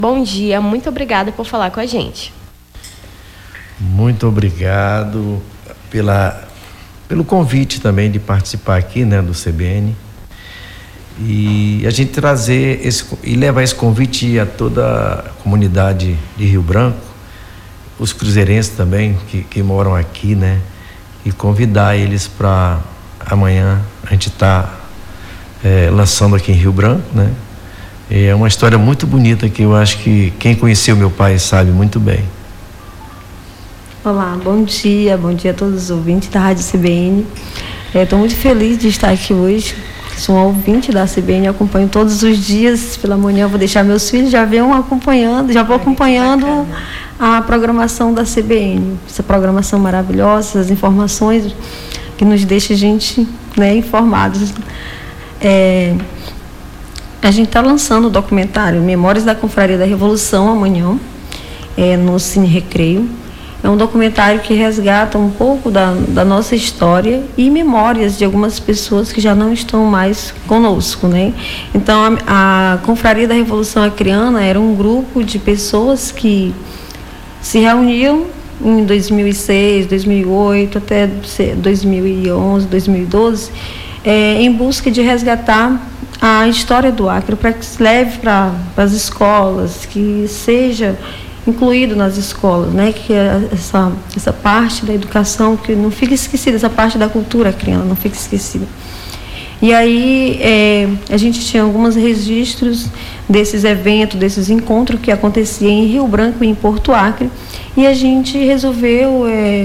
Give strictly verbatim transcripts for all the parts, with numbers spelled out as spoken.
Bom dia, muito obrigada por falar com a gente. Muito obrigado pela, pelo convite também de participar aqui, né, do C B N. E a gente trazer esse, e levar esse convite a toda a comunidade de Rio Branco, os cruzeirenses também que, que moram aqui, né? E convidar eles para amanhã a gente estar tá, é, lançando aqui em Rio Branco, né? E é uma história muito bonita que eu acho que quem conheceu meu pai sabe muito bem. Olá, bom dia, bom dia a todos os ouvintes da Rádio C B N. Estou muito feliz de estar aqui hoje. Sou um ouvinte da C B N, acompanho todos os dias pela manhã. Vou deixar meus filhos já venham acompanhando, já vou acompanhando a programação da C B N. Essa programação maravilhosa, as informações que nos deixa a gente, né, informados. É, a gente está lançando o documentário Memórias da Confraria da Revolução amanhã, é, no Cine Recreio. É um documentário que resgata um pouco da, da nossa história e memórias de algumas pessoas que já não estão mais conosco, né? Então, a, a Confraria da Revolução Acreana era um grupo de pessoas que se reuniam em dois mil e seis, dois mil e oito, até dois mil e onze, dois mil e doze, é, em busca de resgatar a história do Acre, para que se leve para as escolas, que seja incluído nas escolas, né? Que essa, essa parte da educação, que não fique esquecida, essa parte da cultura acreana não fique esquecida. E aí é, a gente tinha alguns registros desses eventos, desses encontros que aconteciam em Rio Branco e em Porto Acre, e a gente resolveu é,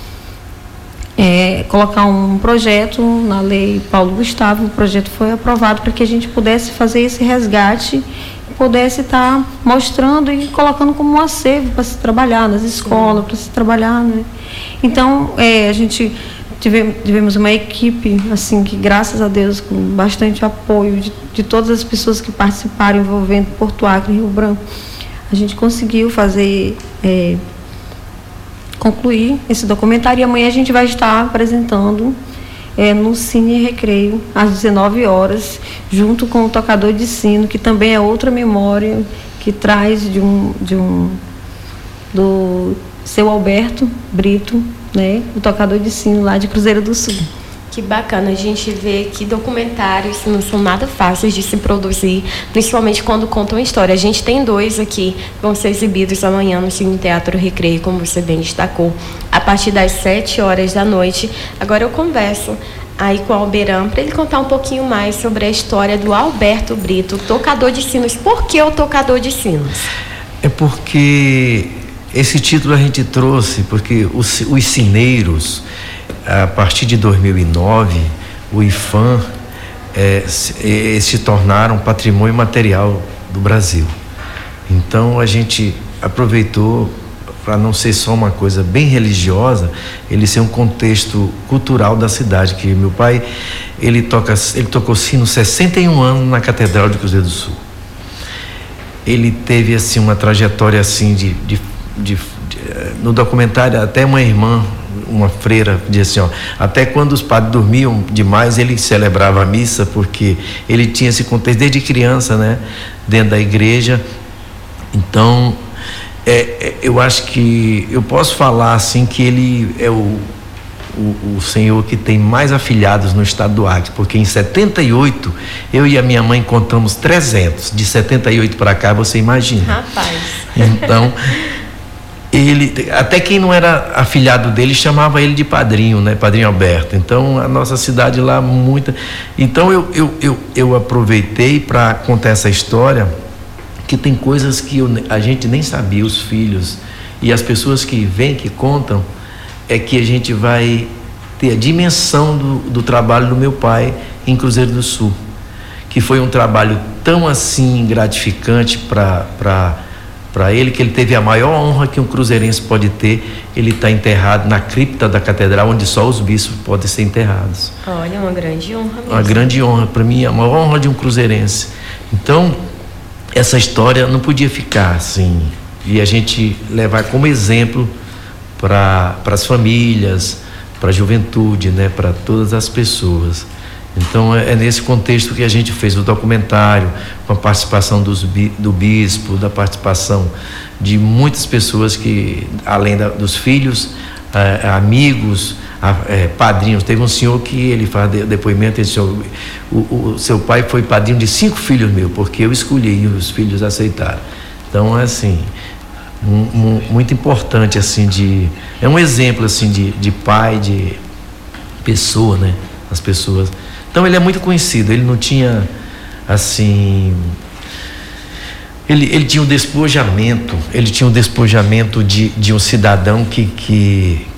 é, colocar um projeto na lei Paulo Gustavo. O projeto foi aprovado para que a gente pudesse fazer esse resgate, pudesse estar mostrando e colocando como um acervo para se trabalhar nas escolas, para se trabalhar, né? Então, é, a gente tivemos, tivemos uma equipe, assim, que graças a Deus, com bastante apoio de, de todas as pessoas que participaram, envolvendo Porto Acre e Rio Branco, a gente conseguiu fazer, é, concluir esse documentário, e amanhã a gente vai estar apresentando É, no Cine Recreio, às dezenove horas, junto com o tocador de sino, que também é outra memória que traz de um, de um do seu Alberto Brito, né, o tocador de sino lá de Cruzeiro do Sul. Que bacana a gente ver que documentários não são nada fáceis de se produzir, principalmente quando contam história. A gente tem dois aqui que vão ser exibidos amanhã no Cine Teatro Recreio, como você bem destacou, a partir das sete horas da noite. Agora eu converso aí com o Alberan para ele contar um pouquinho mais sobre a história do Alberto Brito, tocador de sinos. Por que o tocador de sinos? É porque esse título a gente trouxe porque os, os sineiros, a partir de dois mil e nove, o IFAM é, se, se tornaram patrimônio material do Brasil. Então a gente aproveitou para não ser só uma coisa bem religiosa, ele ser um contexto cultural da cidade, que meu pai, ele, toca, ele tocou sino sessenta e um anos na Catedral de Cruzeiro do Sul. Ele teve assim uma trajetória assim de, de, de, de no documentário até uma irmã, uma freira, disse assim, ó, até quando os padres dormiam demais, ele celebrava a missa, porque ele tinha esse contexto desde criança, né, dentro da igreja. Então, é, é, eu acho que eu posso falar assim que ele é o, o, o senhor que tem mais afilhados no estado do Acre, porque em setenta e oito, eu e a minha mãe contamos trezentos, de setenta e oito para cá, você imagina. Rapaz. Então, ele, até quem não era afilhado dele chamava ele de padrinho, né? Padrinho Alberto. Então a nossa cidade lá muita. Então eu, eu, eu, eu aproveitei para contar essa história, que tem coisas que eu, a gente nem sabia, os filhos e as pessoas que vêm, que contam, é que a gente vai ter a dimensão do, do trabalho do meu pai em Cruzeiro do Sul, que foi um trabalho tão assim gratificante para para para ele, que ele teve a maior honra que um cruzeirense pode ter. Ele está enterrado na cripta da catedral, onde só os bispos podem ser enterrados. Olha, uma grande honra mesmo. Uma grande honra, para mim, a maior honra de um cruzeirense. Então, essa história não podia ficar assim, e a gente levar como exemplo para as famílias, para a juventude, né, para todas as pessoas. Então é nesse contexto que a gente fez o documentário, com a participação dos, do bispo, da participação de muitas pessoas que, além da, dos filhos, eh, amigos, eh, padrinhos. Teve um senhor que ele faz de, depoimento, ele disse, o, o, o seu pai foi padrinho de cinco filhos meus, porque eu escolhi e os filhos aceitaram. Então é assim, um, um, muito importante, assim, de, é um exemplo assim de, de pai, de pessoa, né? As pessoas. Então ele é muito conhecido, ele não tinha assim, ele, ele tinha um despojamento, ele tinha um despojamento de, de um cidadão que, que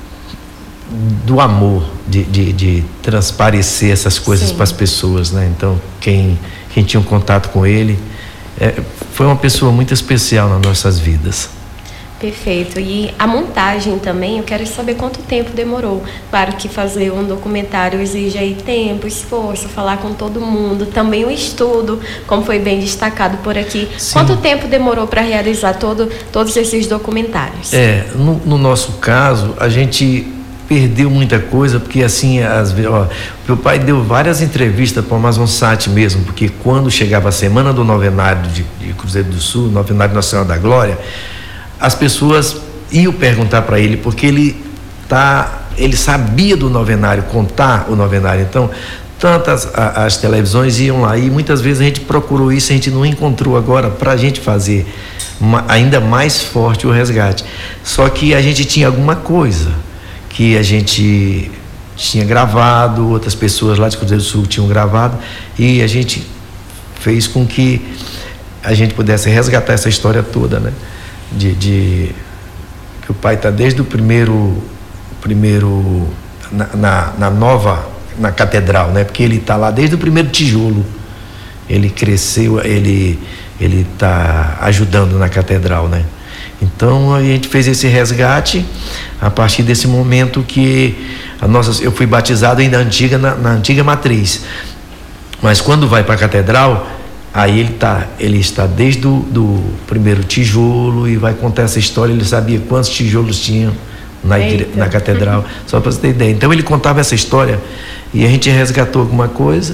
do amor, de, de, de transparecer essas coisas para as pessoas, né? Então quem, quem tinha um contato com ele é, foi uma pessoa muito especial nas nossas vidas. Perfeito. E a montagem também, eu quero saber quanto tempo demorou. Claro que fazer um documentário exige aí tempo, esforço, falar com todo mundo, também o estudo, como foi bem destacado por aqui. Sim. Quanto tempo demorou para realizar todo, todos esses documentários? É, no, no nosso caso, a gente perdeu muita coisa, porque assim, às vezes, ó, meu pai deu várias entrevistas para o Amazonsat mesmo, porque quando chegava a semana do novenário de, de Cruzeiro do Sul, novenário Nacional da Glória, as pessoas iam perguntar para ele, porque ele tá, ele sabia do novenário, contar o novenário. Então, tantas a, as televisões iam lá, e muitas vezes a gente procurou isso, a gente não encontrou agora para a gente fazer uma, ainda mais forte o resgate. Só que a gente tinha alguma coisa que a gente tinha gravado, outras pessoas lá de Cruzeiro do Sul tinham gravado, e a gente fez com que a gente pudesse resgatar essa história toda, né? De, de que o pai está desde o primeiro primeiro na, na, na nova na catedral, né? Porque ele está lá desde o primeiro tijolo, ele cresceu, ele ele está ajudando na catedral, né? Então a gente fez esse resgate a partir desse momento que a nossa, eu fui batizado ainda antiga na, na antiga matriz, mas quando vai para a catedral, aí ele, tá, ele está desde o do primeiro tijolo e vai contar essa história. Ele sabia quantos tijolos tinham na, igre, na catedral, só para você ter ideia. Então ele contava essa história e a gente resgatou alguma coisa,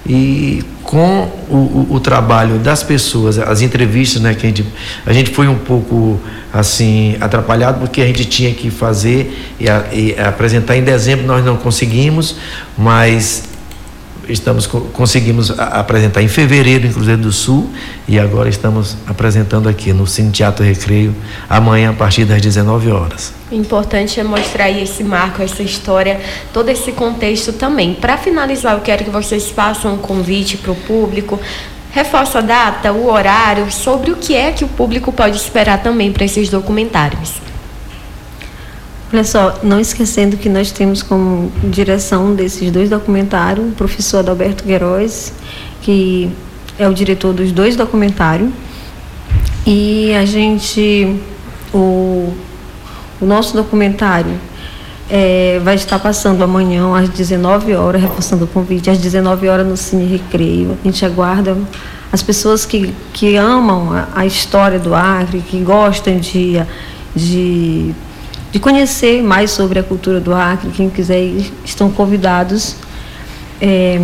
e com o, o, o trabalho das pessoas, as entrevistas, né, que a gente, a gente foi um pouco assim atrapalhado, porque a gente tinha que fazer e, a, e apresentar em dezembro, nós não conseguimos, mas estamos conseguimos apresentar em fevereiro em Cruzeiro do Sul, e agora estamos apresentando aqui no Cine Teatro Recreio amanhã a partir das dezenove horas. O importante é mostrar aí esse marco, essa história, todo esse contexto também. Para finalizar, eu quero que vocês façam um convite para o público, reforça a data, o horário, sobre o que é que o público pode esperar também para esses documentários. Olha só, não esquecendo que nós temos como direção desses dois documentários o professor Adalberto Queiroz, que é o diretor dos dois documentários, e a gente, o, o nosso documentário é, vai estar passando amanhã às dezenove horas, reforçando o convite, às dezenove horas no Cine Recreio. A gente aguarda as pessoas que, que amam a, a história do Acre, que gostam de... de de conhecer mais sobre a cultura do Acre. Quem quiser ir, estão convidados. É,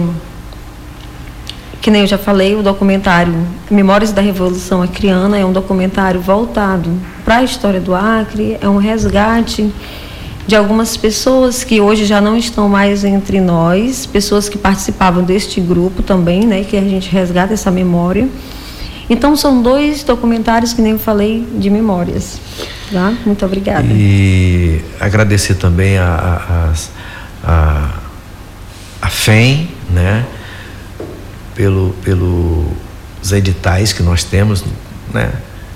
que nem eu já falei, o documentário Memórias da Revolução Acreana é um documentário voltado para a história do Acre, é um resgate de algumas pessoas que hoje já não estão mais entre nós, pessoas que participavam deste grupo também, né, que a gente resgata essa memória. Então são dois documentários que nem eu falei de memórias. Tá? Muito obrigada. E agradecer também a, a, a, a F E M, né? Pelo, pelos editais que nós temos, né?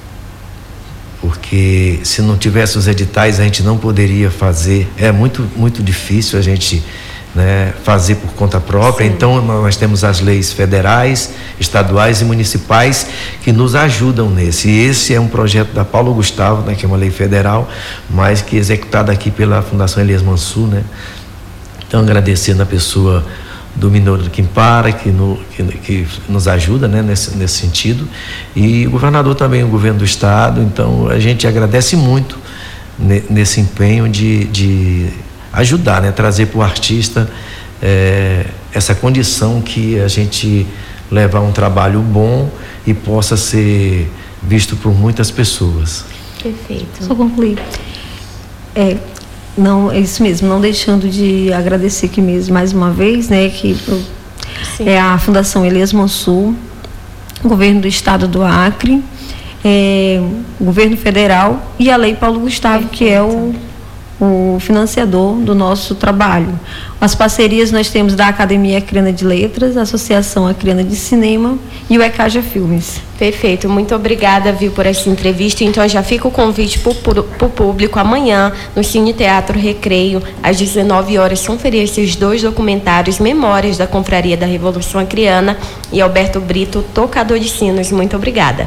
Porque se não tivesse os editais a gente não poderia fazer, é muito, muito difícil a gente, né, fazer por conta própria. Sim. Então nós temos as leis federais, estaduais e municipais que nos ajudam nesse, e esse é um projeto da Paulo Gustavo, né, que é uma lei federal, mas que é executada aqui pela Fundação Elias Mansur, né? Então agradecendo a pessoa do Minoro do Quimpara, que, no, que, que nos ajuda, né, nesse, nesse sentido, e o governador também, o governo do estado. Então a gente agradece muito ne, nesse empenho de, de ajudar, né, trazer para o artista é, essa condição que a gente levar um trabalho bom e possa ser visto por muitas pessoas. Perfeito. Só concluir. É, não, é isso mesmo, não deixando de agradecer aqui mesmo, mais uma vez, né, que é a Fundação Elias Mansur, Governo do Estado do Acre, é, Governo Federal e a Lei Paulo Gustavo, Perfeito. Que é o o financiador do nosso trabalho. As parcerias nós temos da Academia Acreana de Letras, a Associação Acreana de Cinema e o Ecaja Filmes. Perfeito, muito obrigada, viu, por essa entrevista. Então já fica o convite para o público amanhã no Cine Teatro Recreio, às dezenove horas, conferir esses dois documentários, Memórias da Confraria da Revolução Acreana e Alberto Brito, Tocador de Sinos. Muito obrigada.